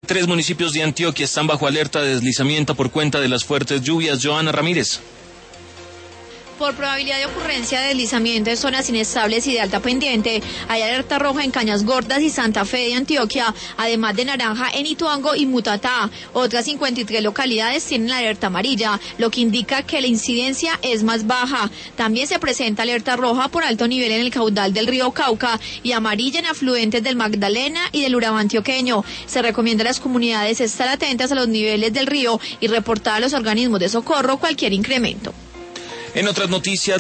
Tres municipios de Antioquia están bajo alerta de deslizamiento por cuenta de las fuertes lluvias. Joana Ramírez. Por probabilidad de ocurrencia de deslizamiento en zonas inestables y de alta pendiente, hay alerta roja en Cañas Gordas y Santa Fe de Antioquia, además de naranja en Ituango y Mutatá. Otras 53 localidades tienen alerta amarilla, lo que indica que la incidencia es más baja. También se presenta alerta roja por alto nivel en el caudal del río Cauca y amarilla en afluentes del Magdalena y del Urabá antioqueño. Se recomienda a las comunidades estar atentas a los niveles del río y reportar a los organismos de socorro cualquier incremento. En otras noticias,